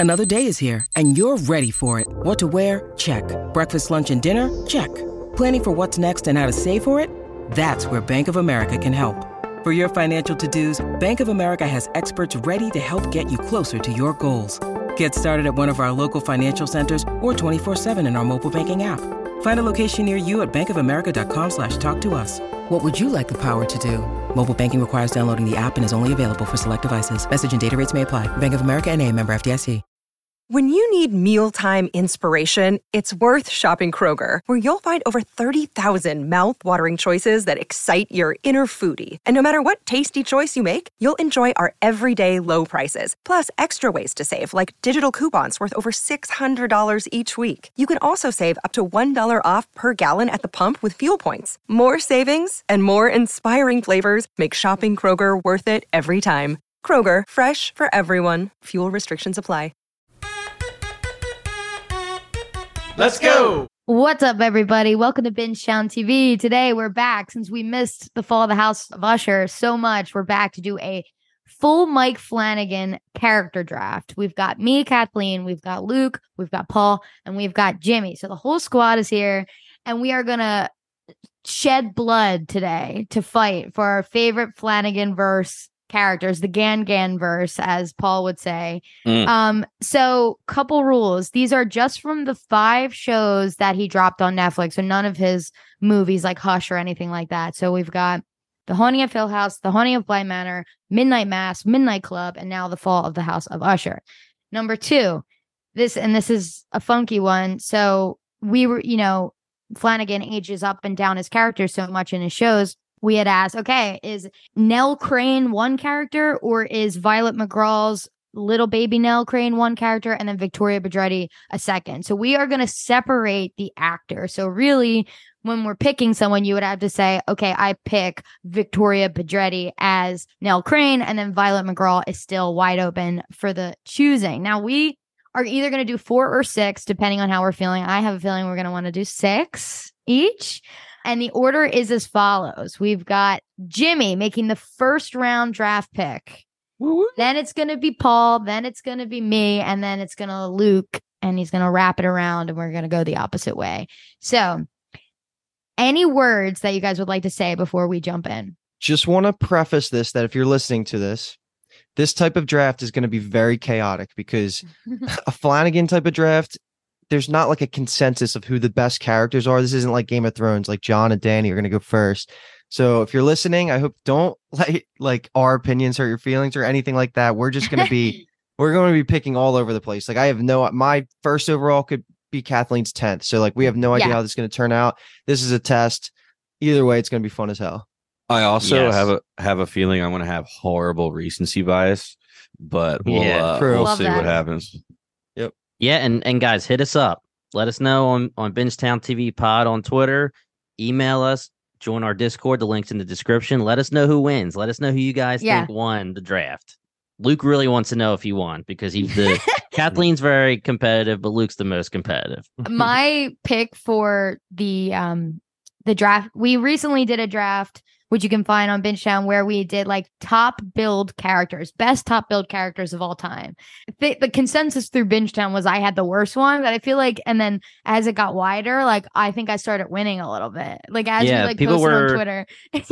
Another day is here, and you're ready for it. What to wear? Check. Breakfast, lunch, and dinner? Check. Planning for what's next and how to save for it? That's where Bank of America can help. For your financial to-dos, Bank of America has experts ready to help get you closer to your goals. Get started at one of our local financial centers or 24/7 in our mobile banking app. Find a location near you at bankofamerica.com/talktous. What would you like the power to do? Mobile banking requires downloading the app and is only available for select devices. Message and data rates may apply. Bank of America N.A., member FDIC. When you need mealtime inspiration, it's worth shopping Kroger, where you'll find over 30,000 mouth-watering choices that excite your inner foodie. And no matter what tasty choice you make, you'll enjoy our everyday low prices, plus extra ways to save, like digital coupons worth over $600 each week. You can also save up to $1 off per gallon at the pump with fuel points. More savings and more inspiring flavors make shopping Kroger worth it every time. Kroger, fresh for everyone. Fuel restrictions apply. Let's go! What's up, everybody? Welcome to Bingetown TV. Today, we're back. Since we missed the fall of the House of Usher so much, we're back to do a full Mike Flanagan character draft. We've got me, Kathleen, we've got Luke, we've got Paul, and we've got Jimmy. So the whole squad is here, and we are going to shed blood today to fight for our favorite Flanagan verse characters, the Gan verse, as Paul would say. So couple rules. These are just from the 5 shows that he dropped on Netflix, so none of his movies like Hush or anything like that. So we've got The Haunting of Hill House, The Haunting of Bly Manor, Midnight Mass, Midnight Club, and now The Fall of the House of Usher. Number 2, this is a funky one. So we were, Flanagan ages up and down his characters so much in his shows. We had asked, okay, is Nell Crane one character, or is Violet McGraw's little baby Nell Crane one character, and then Victoria Pedretti a second? So we are going to separate the actor. So really, when we're picking someone, you would have to say, okay, I pick Victoria Pedretti as Nell Crane, and then Violet McGraw is still wide open for the choosing. Now, we are either going to do 4 or 6, depending on how we're feeling. I have a feeling we're going to want to do 6 each. And the order is as follows. We've got Jimmy making the first round draft pick. Woo-woo. Then it's going to be Paul. Then it's going to be me. And then it's going to Luke. And he's going to wrap it around. And we're going to go the opposite way. So any words that you guys would like to say before we jump in? Just want to preface this, that if you're listening to this type of draft is going to be very chaotic, because a Flanagan type of draft, there's not like a consensus of who the best characters are. This isn't like Game of Thrones, like John and Danny are going to go first. So if you're listening, I hope don't like our opinions hurt your feelings or anything like that. We're just going to be, we're going to be picking all over the place. Like I have my first overall could be Kathleen's 10th. So like, we have no idea how this is going to turn out. This is a test. Either way, it's going to be fun as hell. I also have a feeling I'm going to have horrible recency bias, but we'll see what happens. Yeah, and guys, hit us up. Let us know on Bingetown TV Pod on Twitter. Email us. Join our Discord. The link's in the description. Let us know who wins. Let us know who you guys think won the draft. Luke really wants to know if he won, because he's the Kathleen's very competitive, but Luke's the most competitive. My pick for the draft, we recently did a draft, which you can find on Bingetown, where we did like top build characters, best top build characters of all time. The consensus through Bingetown was I had the worst one, but I feel like, and then as it got wider, like I think I started winning a little bit. Like as we like posted on Twitter.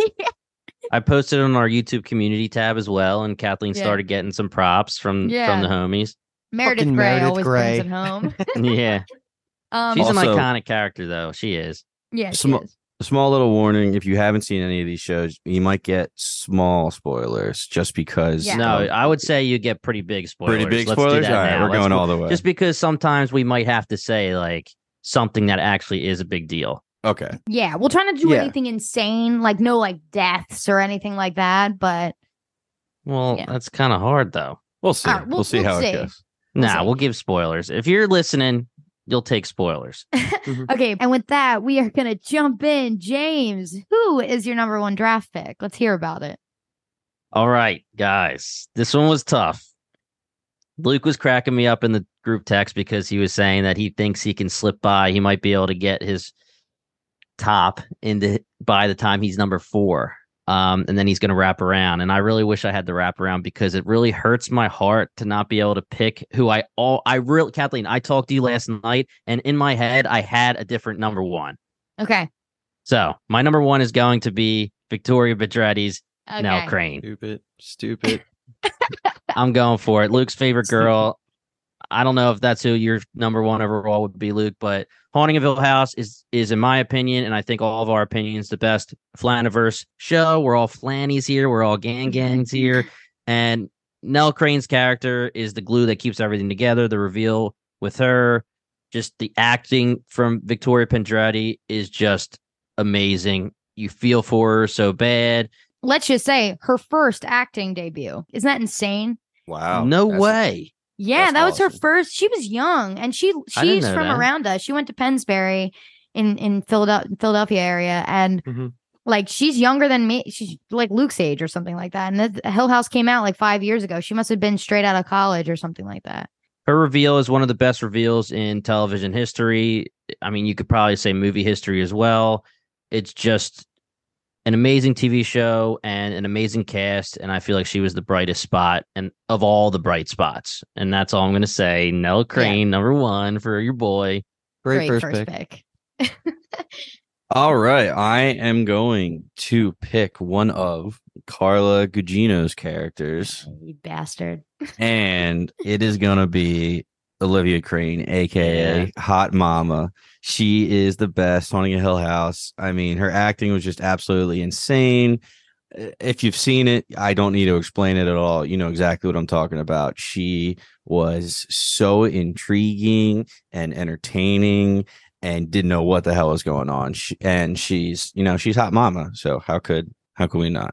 I posted on our YouTube community tab as well, and Kathleen started getting some props from the homies. Meredith Grey always brings it home. Yeah. She's an iconic character, though. She is. Yeah, she is. A small little warning: if you haven't seen any of these shows, you might get small spoilers, just because. Yeah. No, I would say you get pretty big spoilers. Pretty big spoilers. All right, we're going all the way. Just because sometimes we might have to say like something that actually is a big deal. Okay. Yeah, we'll try not to do anything insane, like no like deaths or anything like that. But that's kind of hard, though. We'll see. We'll see how it goes. We'll give spoilers. If you're listening, you'll take spoilers. Okay, and with that, we are going to jump in. James, who is your number 1 draft pick? Let's hear about it. All right, guys. This one was tough. Luke was cracking me up in the group text because he was saying that he thinks he can slip by. He might be able to get his top by the time he's number 4. And then he's going to wrap around. And I really wish I had the wrap around because it really hurts my heart to not be able to pick who Kathleen, I talked to you last night, and in my head, I had a different number one. Okay. So my number one is going to be Victoria Pedretti's Nell Crane. Stupid. I'm going for it. Luke's favorite girl. I don't know if that's who your number one overall would be, Luke, but Haunting of Hill House is in my opinion, and I think all of our opinions, the best Flaniverse show. We're all Flannies here. We're all gangs here. And Nell Crane's character is the glue that keeps everything together. The reveal with her, just the acting from Victoria Pedretti is just amazing. You feel for her so bad. Let's just say her first acting debut. Isn't that insane? Wow. No way. Yeah, that was her first. She was young, and she's from around us. She went to Pennsbury in Philadelphia area, and like she's younger than me. She's like Luke's age or something like that. And the Hill House came out like 5 years ago. She must have been straight out of college or something like that. Her reveal is one of the best reveals in television history. I mean, you could probably say movie history as well. It's just an amazing TV show and an amazing cast, and I feel like she was the brightest spot and of all the bright spots. And that's all I'm going to say. Nell Crane, number one for your boy. Great first pick. All right, I am going to pick one of Carla Gugino's characters. You bastard. And it is going to be Olivia Crane, aka Hot Mama. She is the best. Haunting of Hill House. I mean, her acting was just absolutely insane. If you've seen it, I don't need to explain it at all. You know exactly what I'm talking about. She was so intriguing and entertaining and didn't know what the hell was going on. She's Hot Mama. So how could we not?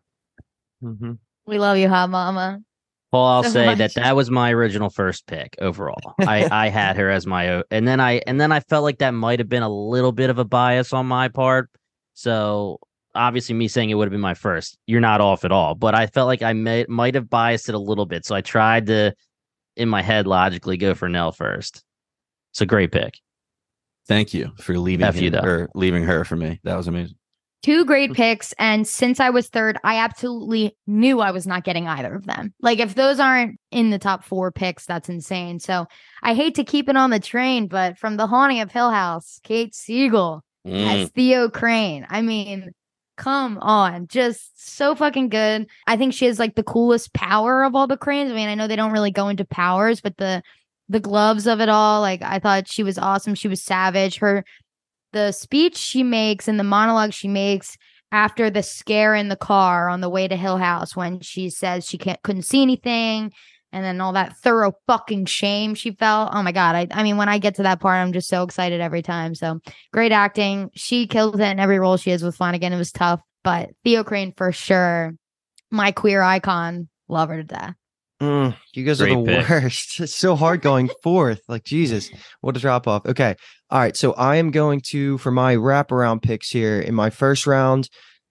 We love you, Hot Mama. Well, I'll say that was my original first pick overall. I had her as my, and then I felt like that might have been a little bit of a bias on my part. So obviously, me saying it would have been my first, you're not off at all. But I felt like I might have biased it a little bit. So I tried to, in my head, logically go for Nell first. It's a great pick. Thank you for leaving her for me. That was amazing. Two great picks, and since I was third, I absolutely knew I was not getting either of them. Like, if those aren't in the top 4 picks, that's insane. So I hate to keep it on the train, but from The Haunting of Hill House, Kate Siegel as Theo Crane. I mean, come on, just so fucking good. I think she has like the coolest power of all the Cranes. I mean, I know they don't really go into powers, but the gloves of it all, like, I thought she was awesome. She was savage. The speech she makes and the monologue she makes after the scare in the car on the way to Hill House when she says she couldn't see anything, and then all that thorough fucking shame she felt. Oh my God. I mean, when I get to that part, I'm just so excited every time. So great acting. She killed it in every role she is with Flanagan. It was tough, but Theo Crane for sure. My queer icon. Love her to death. You guys are the worst. It's so hard going fourth. Like, Jesus, what a drop off. Okay. All right. So I am going to, for my wraparound picks here in my first round.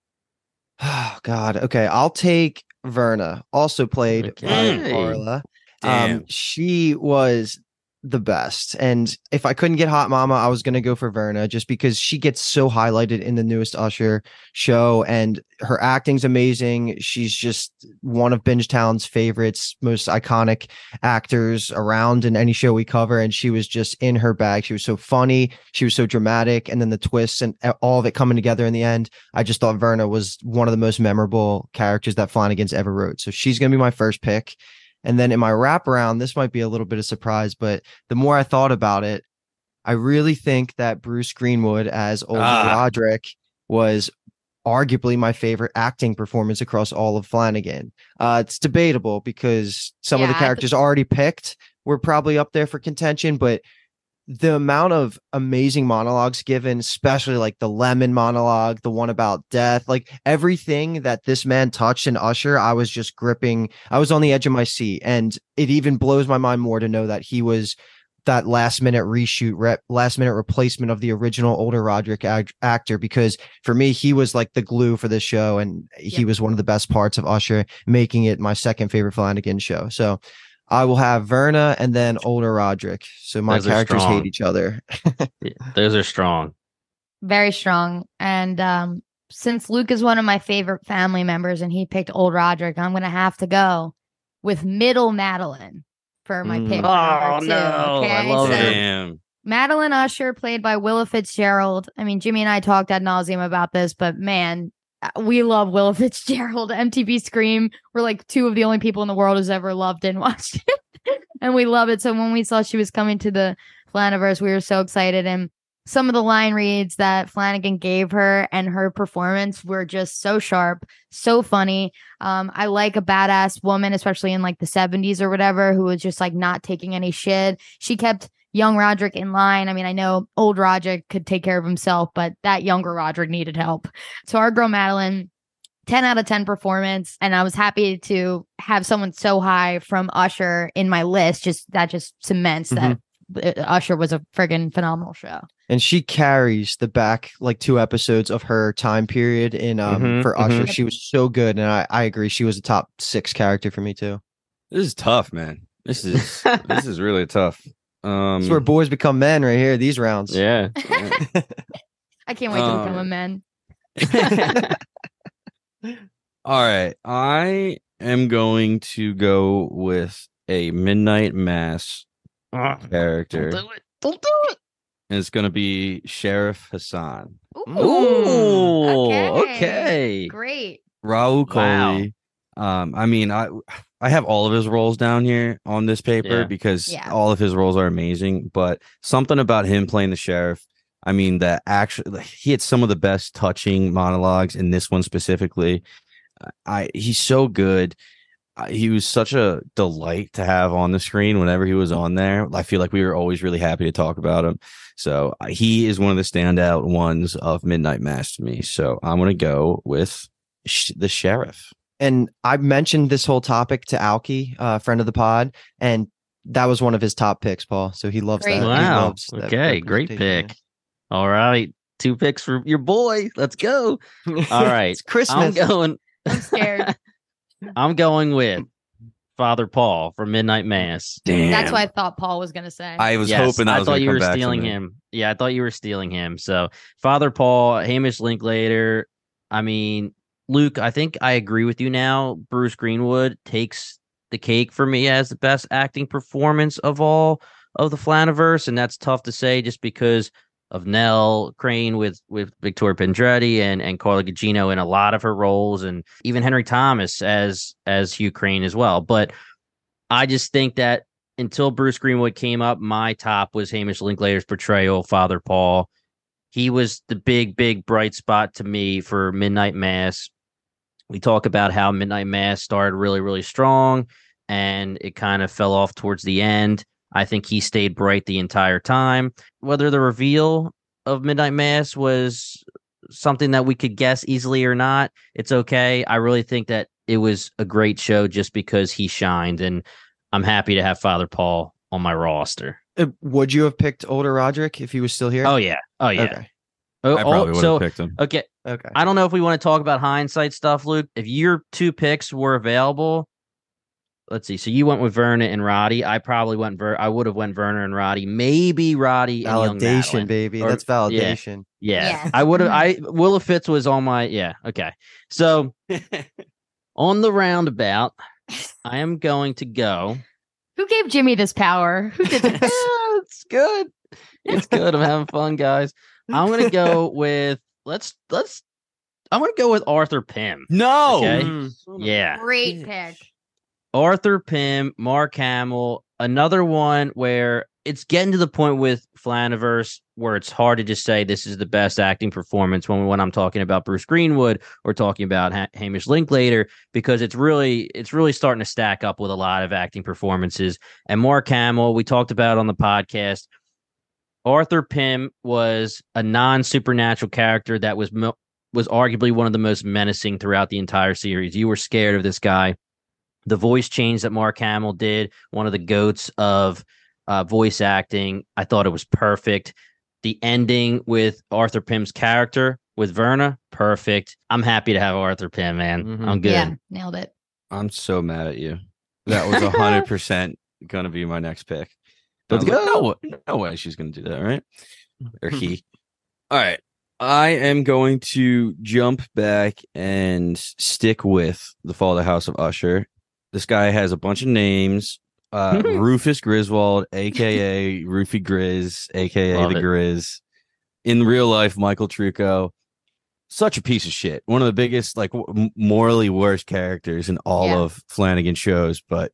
Oh, God. Okay. I'll take Verna, also played by Carla. She was the best. And if I couldn't get Hot Mama, I was going to go for Verna just because she gets so highlighted in the newest Usher show, and her acting's amazing. She's just one of Bingetown's favorites, most iconic actors around in any show we cover. And she was just in her bag. She was so funny. She was so dramatic. And then the twists and all of it coming together in the end. I just thought Verna was one of the most memorable characters that Flanagan's ever wrote. So she's going to be my first pick. And then in my wraparound, this might be a little bit of surprise, but the more I thought about it, I really think that Bruce Greenwood as Old Roderick was arguably my favorite acting performance across all of Flanagan. It's debatable because some of the characters already picked were probably up there for contention, but the amount of amazing monologues given, especially like the Lemon monologue, the one about death, like everything that this man touched in Usher, I was just gripping. I was on the edge of my seat. And it even blows my mind more to know that he was that last minute replacement of the original older Roderick actor, because for me, he was like the glue for this show. And he was one of the best parts of Usher, making it my second favorite Flanagan show. So I will have Verna and then older Roderick. So my characters hate each other. Those are strong. Very strong. And since Luke is one of my favorite family members and he picked Old Roderick, I'm gonna have to go with Middle Madeline for my pick. Oh, number 2. no. Okay? I love So, it. Damn. Madeline Usher, played by Willa Fitzgerald. I mean, Jimmy and I talked ad nauseum about this, but man, we love Willa Fitzgerald. MTV Scream. We're like 2 of the only people in the world who's ever loved and watched it. And we love it. So when we saw she was coming to the Flaniverse, we were so excited. And some of the line reads that Flanagan gave her and her performance were just so sharp, so funny. I like a badass woman, especially in like the 70s or whatever, who was just like not taking any shit. She kept young Roderick in line. I mean, I know old Roderick could take care of himself, but that younger Roderick needed help. So our girl Madeline, 10 out of 10 performance. And I was happy to have someone so high from Usher in my list. That just cements that Usher was a friggin' phenomenal show. And she carries the back like 2 episodes of her time period in for Usher. She was so good, and I agree. She was a top 6 character for me too. This is tough, man. This is really tough. It's where boys become men right here. These rounds. Yeah. I can't wait to become a man. All right. I am going to go with a Midnight Mass character. Don't do it. And it's going to be Sheriff Hassan. Ooh. Okay. Great. Raul Wow. Coley. I mean, I have all of his roles down here on this paper Yeah. because Yeah. all of his roles are amazing. But something about him playing the sheriff, I mean, he had some of the best touching monologues in this one specifically. He's so good. He was such a delight to have on the screen whenever he was on there. I feel like we were always really happy to talk about him. So he is one of the standout ones of Midnight Mass to me. So I'm going to go with the sheriff. And I mentioned this whole topic to Alki, friend of the pod, and that was one of his top picks, Paul. So he loves Great. that. He Wow. loves that Okay. Great representation, pick. All right. 2 picks for your boy. Let's go. yeah. All right. It's Christmas. I'm scared. I'm going with Father Paul from Midnight Mass. Damn. That's what I thought Paul was going to say. I was Yes, hoping that I was thought gonna you come were back to stealing me. him. Yeah, I thought you were stealing him. So Father Paul, Hamish Linklater. I mean, Luke, I think I agree with you now. Bruce Greenwood takes the cake for me as the best acting performance of all of the Flaniverse, and that's tough to say just because of Nell Crane with Victoria Pendretti and Carla Gugino in a lot of her roles, and even Henry Thomas as Hugh Crane as well. But I just think that until Bruce Greenwood came up, my top was Hamish Linklater's portrayal of Father Paul. He was the big bright spot to me for Midnight Mass. We talk about how Midnight Mass started really, really strong and it kind of fell off towards the end. I think he stayed bright the entire time. Whether the reveal of Midnight Mass was something that we could guess easily or not, it's okay. I really think that it was a great show just because he shined, and I'm happy to have Father Paul on my roster. Would you have picked older Roderick if he was still here? Oh yeah. Okay. I probably would have picked him. Okay. Okay. I don't know if we want to talk about hindsight stuff, Luke. If your 2 picks were available, let's see. So you went with Verna and Roddy. I probably I would have went Verna and Roddy. Maybe Roddy and young Validation, Madeline. baby. Or- That's validation. Yeah. Yes. I would have. Willa Fitz was on my. Yeah. Okay. So on the roundabout, I am going to go. Who gave Jimmy this power? Who did this? It's good. It's good. I'm having fun, guys. I'm gonna go with I'm gonna go with Arthur Pym. No. Okay. Yeah. Great pick. Arthur Pym, Mark Hamill, another one where it's getting to the point with Flaniverse where it's hard to just say this is the best acting performance when I'm talking about Bruce Greenwood or talking about Hamish Linklater, because it's really starting to stack up with a lot of acting performances. And Mark Hamill, we talked about on the podcast, Arthur Pym was a non-supernatural character that was arguably one of the most menacing throughout the entire series. You were scared of this guy. The voice change that Mark Hamill did, one of the goats of voice acting, I thought it was perfect. The ending with Arthur Pym's character with Verna, perfect. I'm happy to have Arthur Pym, man. Mhm. I'm good. Yeah, nailed it. I'm so mad at you. That was 100% going to be my next pick. Let's I was go. like, no way she's going to do that, right? Or he. All right. I am going to jump back and stick with the Fall of the House of Usher. This guy has a bunch of names. Rufus Griswold, aka Rufy Grizz, aka Love the it. Grizz. In real life, Michael Trucco. Such a piece of shit. One of the biggest, like, morally worst characters in all of Flanagan shows. But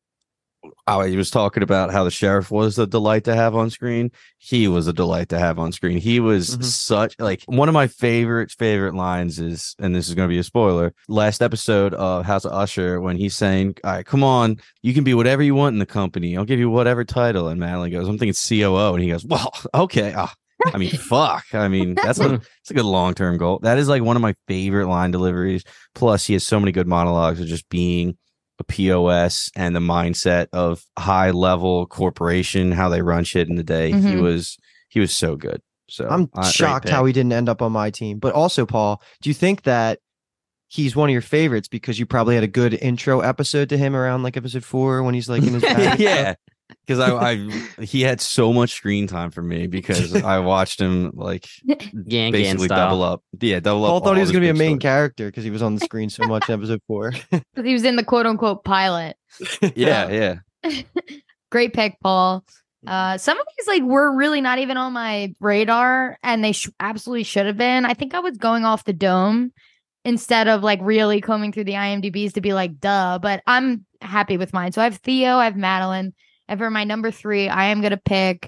he was talking about how the sheriff was a delight to have on screen. He was a delight to have on screen. He was such, like, one of my favorite lines is, and this is going to be a spoiler, last episode of House of Usher, when he's saying, all right, come on, you can be whatever you want in the company. I'll give you whatever title. And Madeline goes, I'm thinking COO. And he goes, well, okay. I mean, fuck. I mean, that's a good long-term goal. That is like one of my favorite line deliveries. Plus, he has so many good monologues of just being a POS and the mindset of high-level corporation, how they run shit in the day. He was so good. So I'm shocked how he didn't end up on my team. But also, Paul, do you think that he's one of your favorites because you probably had a good intro episode to him around like episode 4 when he's like in his bag? Yeah. Because he had so much screen time for me because I watched him like basically double up. Yeah, double up. Paul thought he was going to be a main character because he was on the screen so much in episode 4. Because he was in the quote unquote pilot. Yeah. Great pick, Paul. Some of these like were really not even on my radar, and they absolutely should have been. I think I was going off the dome instead of like really combing through the IMDb's to be like, duh. But I'm happy with mine. So I have Theo, I have Madeline. And for my number 3, I am going to pick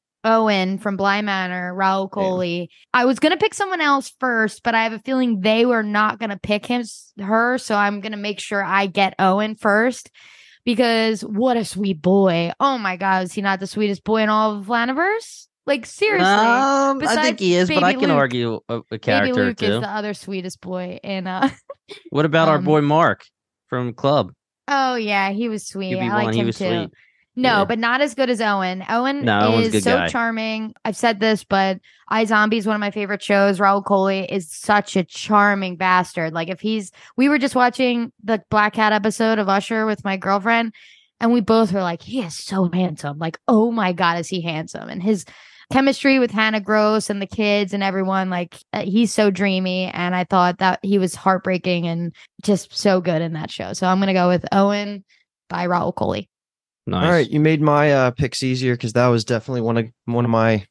Owen from Bly Manor, Raul Coley. I was going to pick someone else first, but I have a feeling they were not going to pick her. So I'm going to make sure I get Owen first because what a sweet boy. Oh my God. Is he not the sweetest boy in all of Flaniverse? Like, seriously. I think he is, but I can argue a character Baby Luke too. is the other sweetest boy. And what about our boy Mark from Club? Oh, yeah. He was sweet. I liked him too. Sweet. No, but not as good as Owen. Owen is so charming. I've said this, but iZombie is one of my favorite shows. Raul Coley is such a charming bastard. Like we were just watching the Black Hat episode of Usher with my girlfriend, and we both were like, he is so handsome. Like, oh my God, is he handsome? And his chemistry with Hannah Gross and the kids and everyone, like he's so dreamy. And I thought that he was heartbreaking and just so good in that show. So I'm going to go with Owen by Raul Coley. Nice. All right, you made my picks easier because that was definitely one of my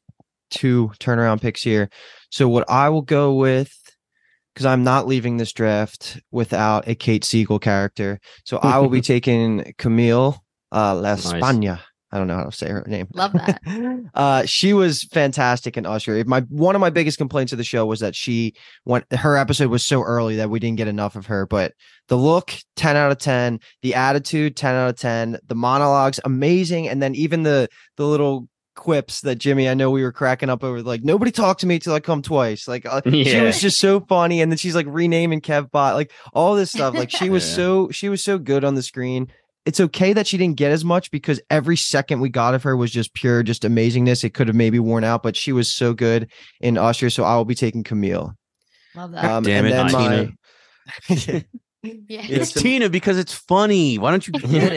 2 turnaround picks here. So what I will go with, because I'm not leaving this draft without a Kate Siegel character, so I will be taking Camille La España. I don't know how to say her name. Love that. She was fantastic in Usher. One of my biggest complaints of the show was that her episode was so early that we didn't get enough of her. But the look, 10 out of 10. The attitude, 10 out of 10. The monologues, amazing. And then even the little quips that Jimmy, I know we were cracking up over, like, nobody talked to me till I come twice. Like she was just so funny. And then she's like renaming Kevbot, like all this stuff. Like she was so good on the screen. It's okay that she didn't get as much because every second we got of her was just pure, just amazingness. It could have maybe worn out, but she was so good in Usher. So I will be taking Camille. Love that. Damn it, Tina. It's Tina because it's funny. Why don't you get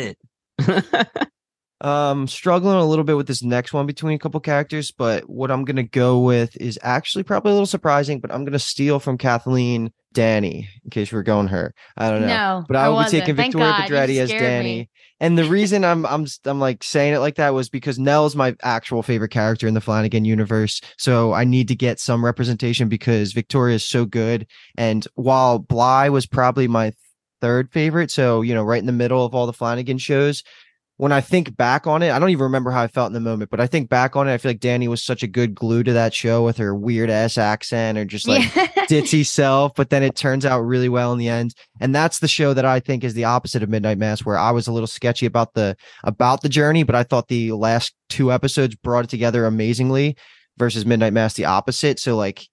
it? Struggling a little bit with this next one between a couple characters, but what I'm gonna go with is actually probably a little surprising, but I'm gonna steal from Kathleen Danny in case we're going her. I don't know. No, but I will be taking Victoria Pedretti as Danny. Me. And the reason I'm like saying it like that was because Nell's my actual favorite character in the Flanagan universe. So I need to get some representation because Victoria is so good. And while Bly was probably my 3rd favorite, so right in the middle of all the Flanagan shows, when I think back on it, I don't even remember how I felt in the moment, but I think back on it, I feel like Danny was such a good glue to that show with her weird ass accent or just like ditzy self, but then it turns out really well in the end. And that's the show that I think is the opposite of Midnight Mass, where I was a little sketchy about the journey, but I thought the last 2 episodes brought it together amazingly versus Midnight Mass, the opposite. So like,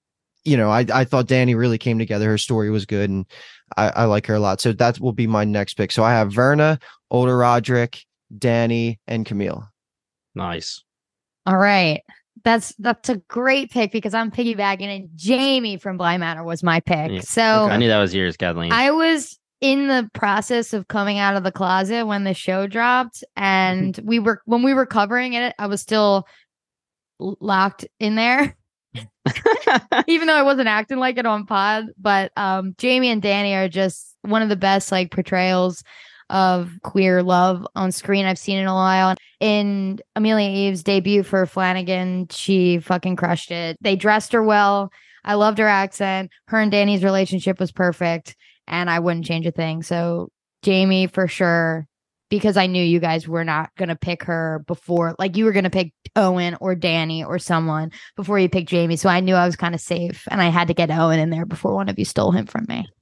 I thought Danny really came together. Her story was good and I like her a lot. So that will be my next pick. So I have Verna, Older Roderick, Danny, and Camille. Nice. All right. That's a great pick because I'm piggybacking, and Jamie from Bly Manor was my pick. Yeah. So I knew that was yours, Kathleen. I was in the process of coming out of the closet when the show dropped, and when we were covering it, I was still locked in there. Even though I wasn't acting like it on pod, but Jamie and Danny are just one of the best like portrayals of queer love on screen I've seen in a while. In Amelia Eve's debut for Flanagan, she fucking crushed it. They dressed her well. I loved her accent. Her and Danny's relationship was perfect, and I wouldn't change a thing. So Jamie for sure, because I knew you guys were not going to pick her before. Like you were going to pick Owen or Danny or someone before you picked Jamie. So I knew I was kind of safe, and I had to get Owen in there before one of you stole him from me.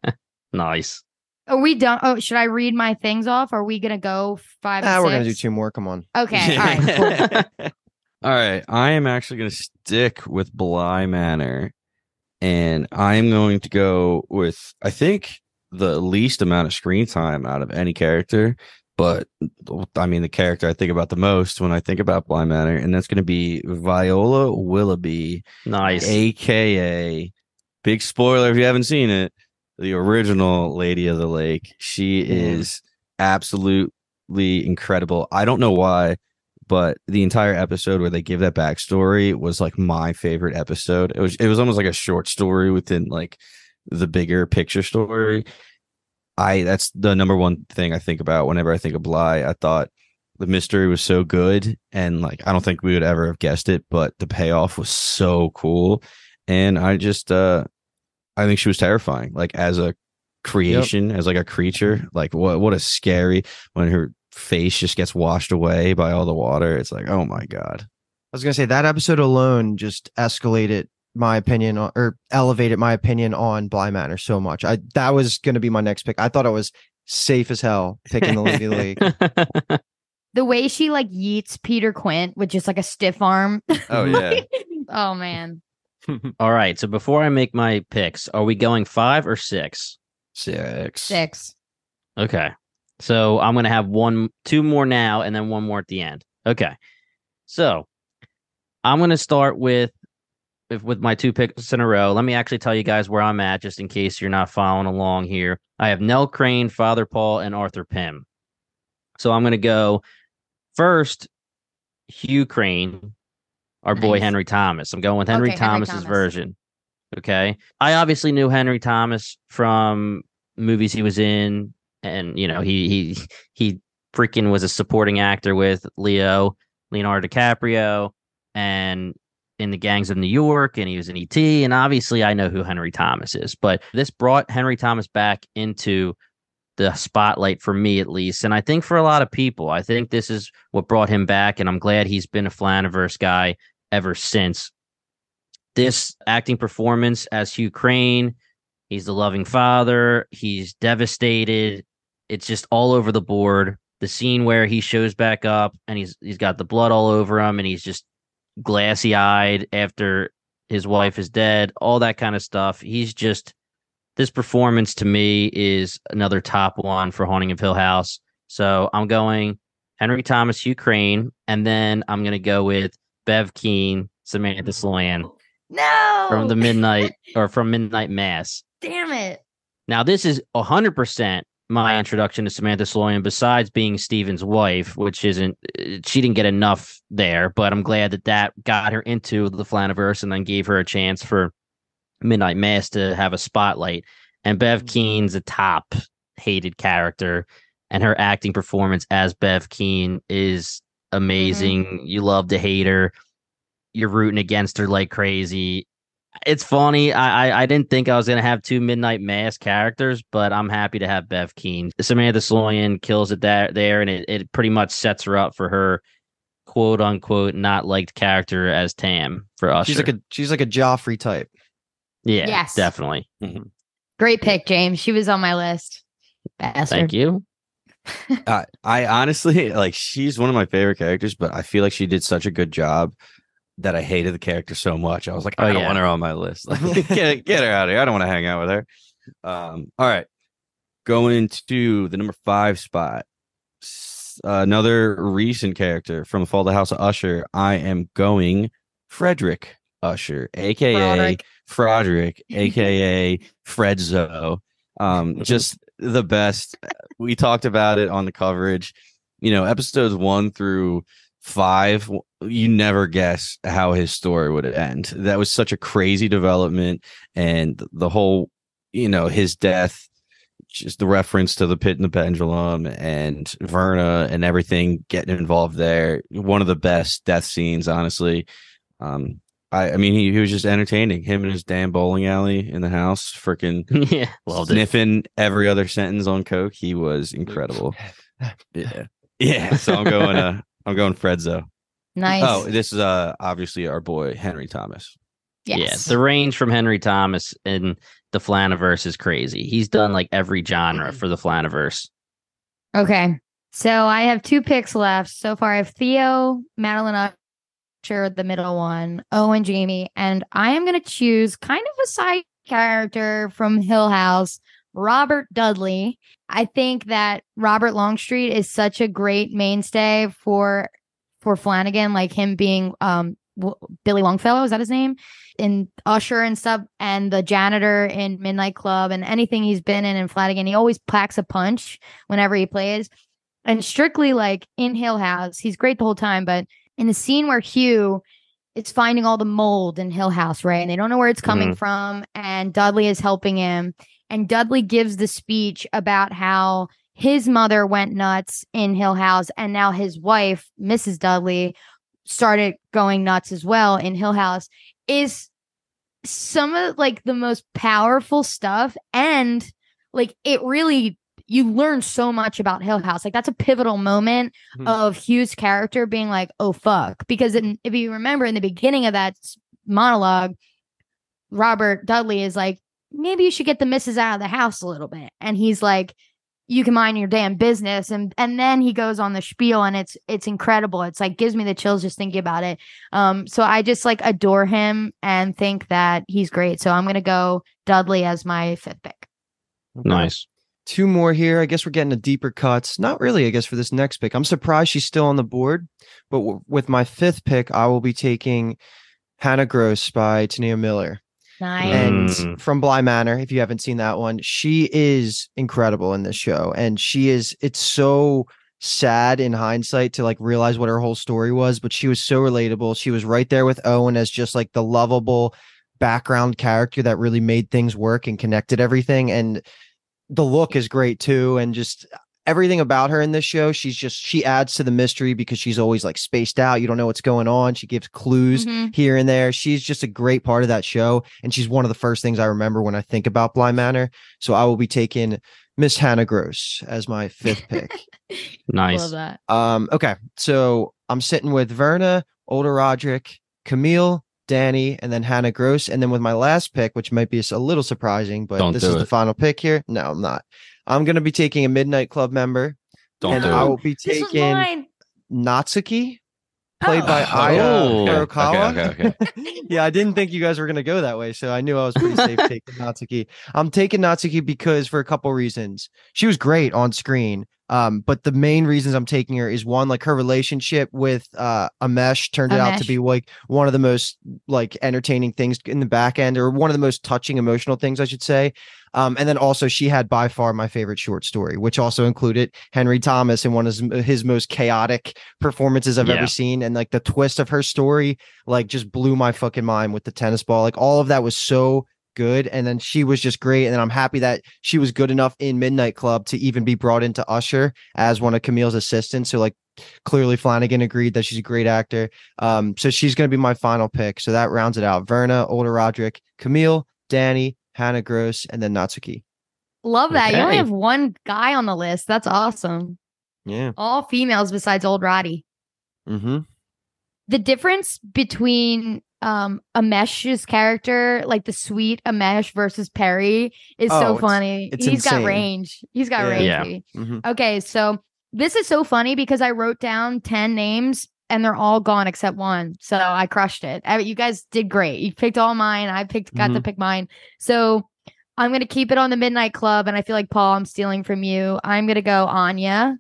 Nice. Are we done? Oh, should I read my things off? Are we going to go 5 and 6? We're going to do 2 more. Come on. Okay. All right. Cool. All right. I am actually going to stick with Bly Manor, and I'm going to go with, I think, the least amount of screen time out of any character. But I mean, the character I think about the most when I think about Bly Manor, and that's going to be Viola Willoughby. Nice. AKA, big spoiler if you haven't seen it, the original Lady of the Lake. She is absolutely incredible. I don't know why, but the entire episode where they give that backstory was like my favorite episode. It was almost like a short story within like the bigger picture story. That's the number one thing I think about whenever I think of Bly. I thought the mystery was so good, and like I don't think we would ever have guessed it, but the payoff was so cool. And I just I think she was terrifying, like as a creation, as like a creature. Like what a scary, when her face just gets washed away by all the water. It's like, oh my God. I was going to say that episode alone just escalated my opinion or elevated my opinion on Bly Manor so much. That was going to be my next pick. I thought I was safe as hell picking the Lady League. The way she like yeets Peter Quint with just like a stiff arm. Oh yeah. Oh man. All right. So before I make my picks, are we going 5 or 6? 6. 6. Okay. So I'm going to have 2 more now and then 1 more at the end. Okay. So I'm going to start with my 2 picks in a row. Let me actually tell you guys where I'm at, just in case you're not following along here. I have Nell Crane, Father Paul, and Arthur Pym. So I'm going to go first, Hugh Crane, our boy Henry Thomas. I'm going with Henry Thomas's version. Okay. I obviously knew Henry Thomas from movies he was in, and you know, he freaking was a supporting actor with Leonardo DiCaprio, and in the Gangs of New York, and he was in E.T., and obviously I know who Henry Thomas is, but this brought Henry Thomas back into the spotlight for me, at least, and I think for a lot of people. I think this is what brought him back, and I'm glad he's been a Flaniverse guy ever since. This acting performance as Hugh Crane, he's the loving father, he's devastated, it's just all over the board. The scene where he shows back up and he's got the blood all over him, and he's just glassy eyed after his wife is dead, all that kind of stuff. He's just, this performance to me is another top one for Haunting of Hill House. So I'm going Henry Thomas, Hugh Crane, and then I'm going to go with Bev Keane, Samantha Sloyan. No! From Midnight Mass. Damn it. Now, this is 100% my introduction to Samantha Sloyan, besides being Steven's wife, which she didn't get enough there, but I'm glad that got her into the Flaniverse and then gave her a chance for Midnight Mass to have a spotlight. And Bev Keene's a top hated character, and her acting performance as Bev Keane is amazing. Mm-hmm. You love to hate her. You're rooting against her like crazy. It's funny. I didn't think I was going to have 2 Midnight Mass characters, but I'm happy to have Bev Keane. Samantha Sloyan kills it there, and it pretty much sets her up for her quote unquote not liked character as Tam for Usher. She's like a Joffrey type. Yeah, yes. Definitely. Mm-hmm. Great pick, James. She was on my list. Bastard. Thank you. I honestly, like, she's one of my favorite characters, but I feel like she did such a good job that I hated the character so much. I was like, I don't want her on my list. Like, get her out of here. I don't want to hang out with her. All right. Going into the number 5 spot. Another recent character from the Fall of the House of Usher. I am going Frederick Usher, aka Froderick, aka Fredzo. Just the best. We talked about it on the coverage. You know, episodes 1 through 5 you never guess how his story would end. That was such a crazy development, and the whole, his death, just the reference to the pit and the pendulum and Verna and everything getting involved there. One of the best death scenes, honestly. I mean, he was just entertaining. Him and his damn bowling alley in the house, freaking sniffing every other sentence on coke. He was incredible. Yeah. So I'm going Fredzo. Nice. Oh, this is obviously our boy Henry Thomas. Yes. Yeah, the range from Henry Thomas in the Flaniverse is crazy. He's done like every genre for the Flaniverse. Okay. So I have 2 picks left. So far I have Theo, Madeline Usher, the middle one, Owen, Jamie, and I am going to choose kind of a side character from Hill House, Robert Dudley. I think that Robert Longstreet is such a great mainstay for Flanagan, like him being Billy Longfellow, is that his name? In Usher and stuff, and the janitor in Midnight Club, and anything he's been in Flanagan, he always packs a punch whenever he plays. And strictly like in Hill House, he's great the whole time, but in the scene where Hugh is finding all the mold in Hill House, right? And they don't know where it's coming from, and Dudley is helping him. And Dudley gives the speech about how his mother went nuts in Hill House, and now his wife, Mrs. Dudley, started going nuts as well in Hill House, is some of like the most powerful stuff. And like it really, you learn so much about Hill House. Like that's a pivotal moment of Hugh's character being like, oh fuck. Because if you remember in the beginning of that monologue, Robert Dudley is like, maybe you should get the missus out of the house a little bit. And he's like, you can mind your damn business. And then he goes on the spiel, and it's incredible. It's like gives me the chills just thinking about it. So I just like adore him and think that he's great. So I'm going to go Dudley as my 5th pick. Okay. Nice. 2 more here. I guess we're getting a deeper cuts. Not really, I guess, for this next pick. I'm surprised she's still on the board. But with my 5th pick, I will be taking Hannah Gross by Tania Miller. Nice. And from Bly Manor, if you haven't seen that one, she is incredible in this show. And it's so sad in hindsight to like realize what her whole story was, but she was so relatable. She was right there with Owen as just like the lovable background character that really made things work and connected everything. And the look is great too. And just everything about her in this show, she adds to the mystery because she's always like spaced out. You don't know what's going on. She gives clues here and there. She's just a great part of that show. And she's one of the first things I remember when I think about Bly Manor. So I will be taking Miss Hannah Gross as my 5th pick. Nice. Love that. Okay. So I'm sitting with Verna, Older Roderick, Camille, Danny, and then Hannah Gross. And then with my last pick, which might be a little surprising, but this is the final pick here. No, I'm not. I'm going to be taking a Midnight Club member. I will be taking Natsuki, played by Aya Furukawa. Okay. Yeah, I didn't think you guys were going to go that way, so I knew I was pretty safe taking Natsuki. I'm taking Natsuki because for a couple reasons. She was great on screen. But the main reasons I'm taking her is one, like her relationship with Amesh turned out to be like one of the most like entertaining things in the back end, or one of the most touching emotional things, I should say. And then also she had by far my favorite short story, which also included Henry Thomas in one of his most chaotic performances I've ever seen. And like the twist of her story, like just blew my fucking mind with the tennis ball. Like all of that was so good. And then she was just great. And then I'm happy that she was good enough in Midnight Club to even be brought into Usher as one of Camille's assistants. So like clearly Flanagan agreed that she's a great actor. So she's going to be my final pick. So that rounds it out. Verna, Older Roderick, Camille, Danny, Hannah Gross, and then Natsuki. Love that. You only have one guy on the list. That's awesome. Yeah. All females besides Old Roddy. Mm-hmm. The difference between Amesh's character, like the sweet Amesh versus Perry, is so funny. He's got range. He's got range. Yeah. Mm-hmm. Okay, so this is so funny because I wrote down 10 names and they're all gone except one. So I crushed it. You guys did great. You picked all mine. I got to pick mine. So I'm going to keep it on the Midnight Club. And I feel like, Paul, I'm stealing from you. I'm going to go Anya,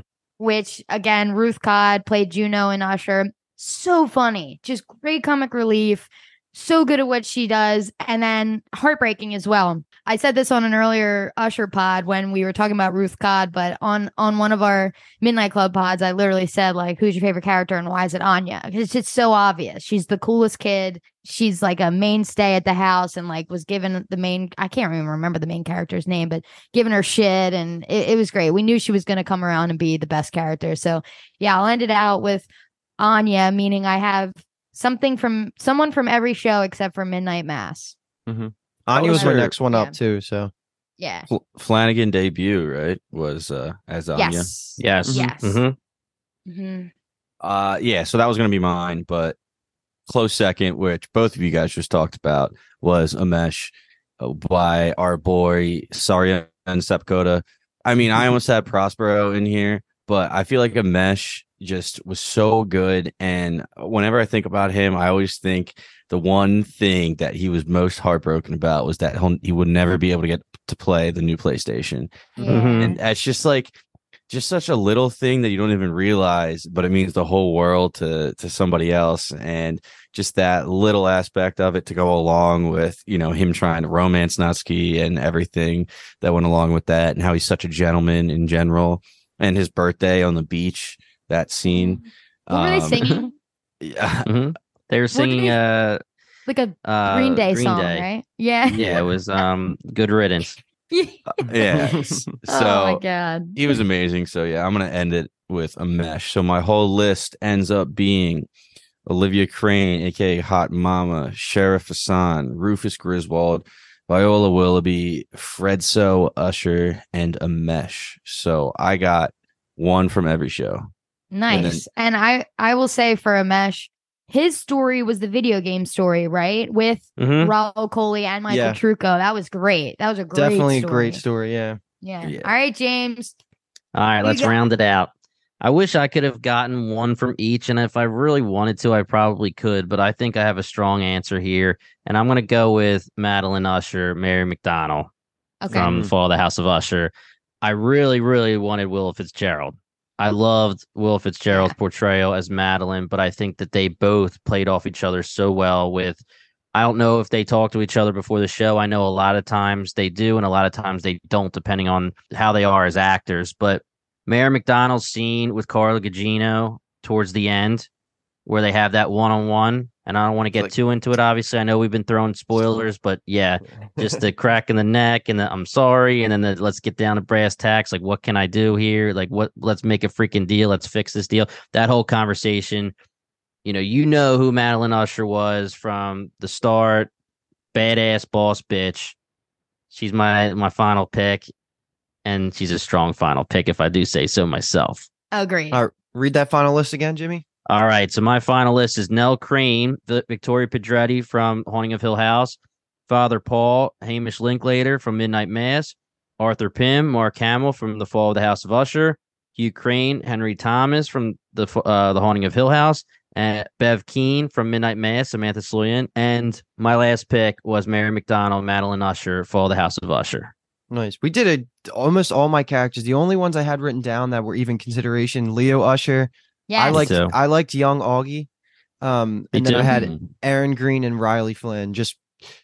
which again, Ruth Codd played Juno in Usher. So funny. Just great comic relief. so good at what she does, and then heartbreaking as well. I said this on an earlier Usher pod when we were talking about Ruth Codd, but on one of our Midnight Club pods, I literally said, like, who's your favorite character and why is it Anya? It's just so obvious. She's the coolest kid. She's like a mainstay at the house and like was given the main, I can't even remember the main character's name, but giving her shit. And it was great. We knew she was going to come around and be the best character. So yeah, I'll end it out with Anya, meaning I have someone from every show except for Midnight Mass. Mm-hmm. Anya was my next one Yeah. up too. So Yeah. Flanagan debut, right? Was as Anya. Yes. Yes. Yes. Mm-hmm. Mm-hmm. Yeah, so that was gonna be mine, but close second, which both of you guys just talked about, was Amesh by our boy Sarya and Sepkoda. I mean, I almost had Prospero in here, but I feel like Amesh just was so good. And whenever I think about him, I always think the one thing that he was most heartbroken about was that he would never be able to get to play the new PlayStation. Yeah. Mhm. And it's just like such a little thing that you don't even realize, but it means the whole world to somebody else. And just that little aspect of it to go along with, you know, him trying to romance Natsuki and everything that went along with that, and how he's such a gentleman in general, and his birthday on the beach, that scene. What were they singing? Yeah. Mm-hmm. They were singing Like a Green Day song, Day. right? Yeah. Yeah, it was Good Riddance. Yeah. So Oh my god. he was amazing. So yeah, I'm gonna end it with Amesh. So my whole list ends up being Olivia Crane, aka Hot Mama, Sheriff Hassan, Rufus Griswold, Viola Willoughby, Fredso, Usher, and Amesh. So I got one from every show. Nice. And I will say for Amesh, his story was the video game story, right? With Mhm. Raul Coley and Michael Yeah. Trucco. That was great. That was a great definitely story. a great story. Yeah. Yeah. Yeah. All right, James. All right, You let's got- round it out. I wish I could have gotten one from each, and if I really wanted to, I probably could, but I think I have a strong answer here, and I'm going to go with Madeline Usher, Mary McDonnell Okay. from The Fall of the House of Usher. I really, really wanted Willa Fitzgerald. I loved Willa Fitzgerald's portrayal as Madeline, but I think that they both played off each other so well with, I don't know if they talk to each other before the show. I know a lot of times they do, and a lot of times they don't, depending on how they are as actors. But Mayor McDonald's scene with Carla Gugino towards the end, where they have that one-on-one, and I don't want to get too into it, obviously. I know we've been throwing spoilers, but yeah, just the crack in the neck and the I'm sorry, and then the let's get down to brass tacks. Like, what can I do here? Like, let's make a freaking deal. Let's fix this deal. That whole conversation, you know who Madeline Usher was from the start. Badass boss bitch. She's my final pick, and she's a strong final pick if I do say so myself. Agreed. All right, read that final list again, Jimmy. All right, so my final list is Nell Crane, Victoria Pedretti from Haunting of Hill House, Father Paul, Hamish Linklater from Midnight Mass, Arthur Pym, Mark Hamill from The Fall of the House of Usher, Hugh Crane, Henry Thomas from the Haunting of Hill House, and Bev Keane from Midnight Mass, Samantha Sloyan, and my last pick was Mary McDonnell, Madeline Usher, Fall of the House of Usher. Nice. We did almost all my characters. The only ones I had written down that were even consideration: Leo Usher. Yes. I liked young Augie. And Me then I too. had Aaron Green and Riley Flynn, just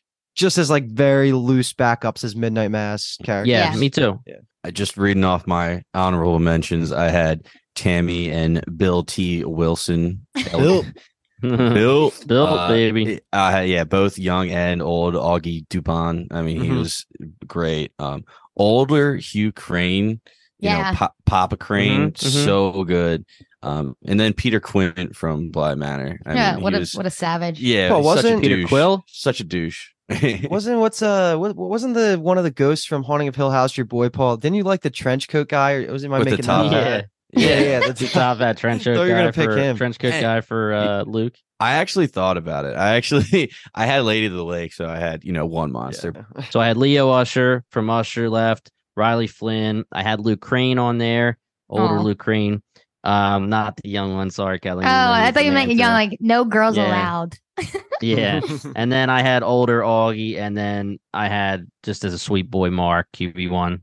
as like very loose backups as Midnight Mass characters. Yeah, me too. I just reading off my honorable mentions. I had Tammy and Bill T. Wilson. Bill. Bill, baby. Yeah, both young and old Augie Dupont. I mean, he Mhm. was great. Older Hugh Crane, Papa Crane, Mhm, mhm. so good. And then Peter Quint from Bly Manor. I Yeah, mean, what he a was, what a savage. yeah, Well, such a wasn't Peter douche. Quill? Such a douche. Wasn't wasn't the one of the ghosts from Haunting of Hill House your boy Paul? Didn't you like the trench coat guy, or was it With the making top that hat. up? Yeah. That's The top hat trench coat Thought you were guy gonna pick for him. trench coat Hey. guy for Luke. I actually thought about it. I had Lady of the Lake, so I had one monster. So I had Leo Usher from Usher left, Riley Flynn. I had Luke Crane on there, older Aw. Luke Crane. Not the young one. Sorry, Kelly. Oh, I thought you meant young, like no girls Yeah. allowed. Yeah. And then I had older Augie, and then I had just as a sweet boy Mark QB1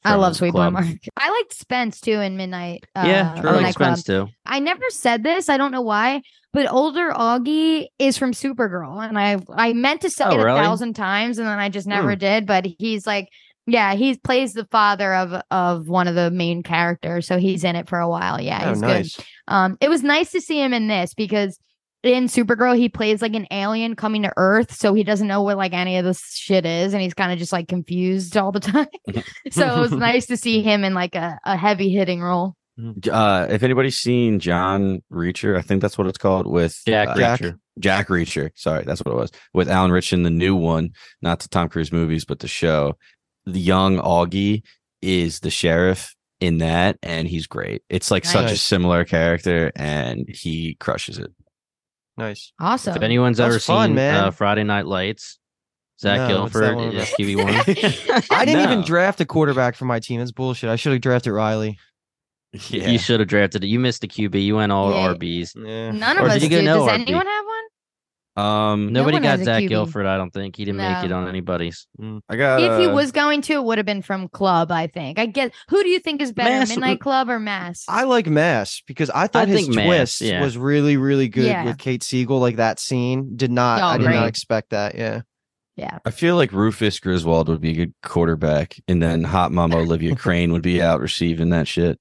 I from love Sweet Boy Club. Mark. I liked Spence too in Midnight. Yeah, I Midnight like Club. Spence too. I never said this. I don't know why, but older Augie is from Supergirl, and I meant to say it really? 1,000 times, and then I just never did. But he's like, yeah, he plays the father of one of the main characters, so he's in it for a while. Yeah, he's nice. good. It was nice to see him in this because in Supergirl he plays like an alien coming to Earth, so he doesn't know what like any of this shit is, and he's kind of just like confused all the time. So it was nice to see him in like a heavy hitting role. If anybody's seen John Reacher, I think that's what it's called, with Jack Reacher. Jack Reacher. Sorry, that's what it was. With Alan Ritchson, the new one, not the Tom Cruise movies, but the show. The young Augie is the sheriff in that, and he's great. It's like such a similar character, and he crushes it. Nice. Awesome. If anyone's That was ever fun, seen man. Friday Night Lights, Zach No, what's that Gilford one is about? QB1. I didn't even No. draft a quarterback for my team. That's bullshit. I should have drafted Riley. Yeah. You should have drafted it. You missed the QB. You went all Yeah. RBs. Yeah. None of Or us did you do. get no Does RB? anyone have one? Nobody one got has a Zach QB. Gilford. I don't think he didn't make it No. on anybody's. I got. If he was going to, it would have been from Club, I think. I guess. Who do you think is better, Mass- Midnight Club or Mass? I like Mass because I thought I his think Mass, twist yeah. was really, really good Yeah. with Kate Siegel. Like that scene did not. Oh, I did great. not expect that. Yeah. Yeah. I feel like Rufus Griswold would be a good quarterback, and then Hot Mama Olivia Crane would be out receiving that shit.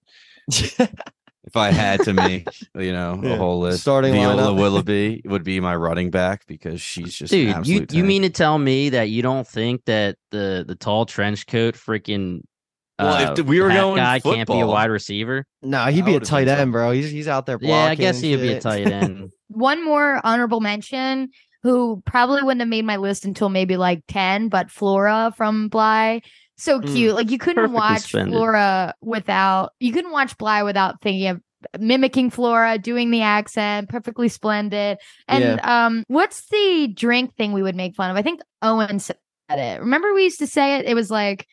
If I had to make, a Yeah. whole list, Starting Viola lineup. Willoughby would be my running back because she's just an Dude, absolute you tank. mean to tell me that you don't think that the tall trench coat freaking Well, if we were Pat going guy can't be a football- wide receiver? No, he'd I be a would've tight been so. end, bro. He's out there blocking. Yeah, I guess and he'd be a shit. tight end. One more honorable mention who probably wouldn't have made my list until maybe like 10, but Flora from Bly. So cute. Like you couldn't Perfectly watch suspended. Flora you couldn't watch Bly without thinking of mimicking Flora, doing the accent, perfectly splendid. And what's the drink thing we would make fun of? I think Owen said it. Remember we used to say it? It was like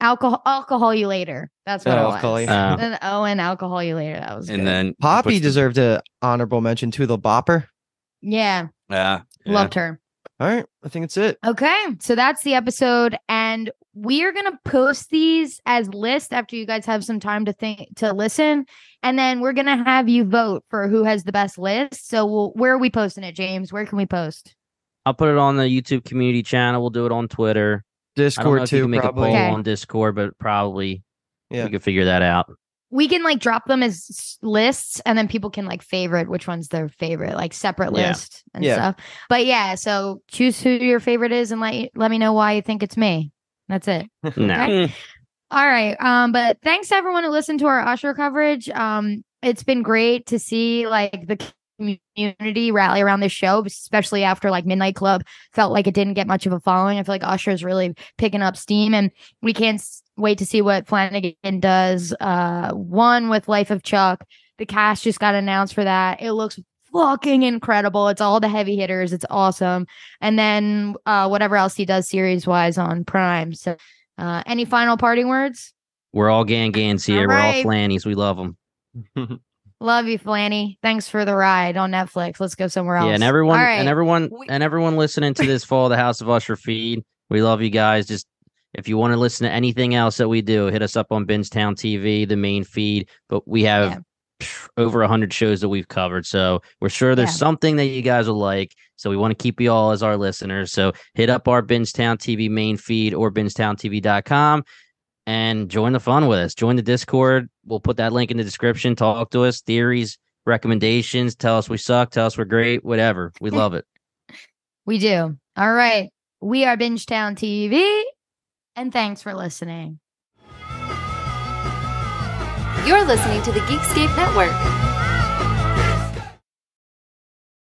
alcohol you later. That's what it was. Alcohol you- Then Owen, alcohol you later. That was And good. then Poppy puts the- deserved a honorable mention too. The Bopper. Yeah, Yeah, loved her. All right, I think that's it. Okay, so that's the episode, and we are gonna post these as lists after you guys have some time to listen, and then we're gonna have you vote for who has the best list. So where are we posting it, James? Where can we post? I'll put it on the YouTube community channel. We'll do it on Twitter. I don't know Discord if you too, can make probably. a poll Okay. on Discord, but probably Yeah. we can figure that out. We can like drop them as lists, and then people can like favorite which one's their favorite, like separate Yeah. list and Yeah. stuff. But yeah, so choose who your favorite is, and let me know why you think it's me. That's it. No. Okay. All right. But thanks to everyone who listened to our Usher coverage. It's been great to see like the community rally around this show, especially after like Midnight Club felt like it didn't get much of a following. I feel like Usher is really picking up steam, and we can't wait to see what Flanagan does. One with Life of Chuck. The cast just got announced for that. It looks fucking incredible. It's all the heavy hitters. It's awesome. And then whatever else he does series wise on Prime. So any final parting words? We're all Gans here. All We're all right. Flannies. We love them. Love you, Flanny. Thanks for the ride on Netflix. Let's go somewhere else. Yeah, and everyone All right. and everyone listening to this Fall of the House of Usher feed. We love you guys. Just if you want to listen to anything else that we do, hit us up on Bingetown TV, the main feed. But we have over 100 shows that we've covered. So we're sure there's something that you guys will like. So we want to keep you all as our listeners. So hit up our Bingetown TV main feed or bingetowntv.com and join the fun with us. Join the Discord. We'll put that link in the description. Talk to us, theories, recommendations. Tell us we suck. Tell us we're great. Whatever. We love it. We do. All right. We are Bingetown TV, and thanks for listening. You're listening to the Geekscape Network.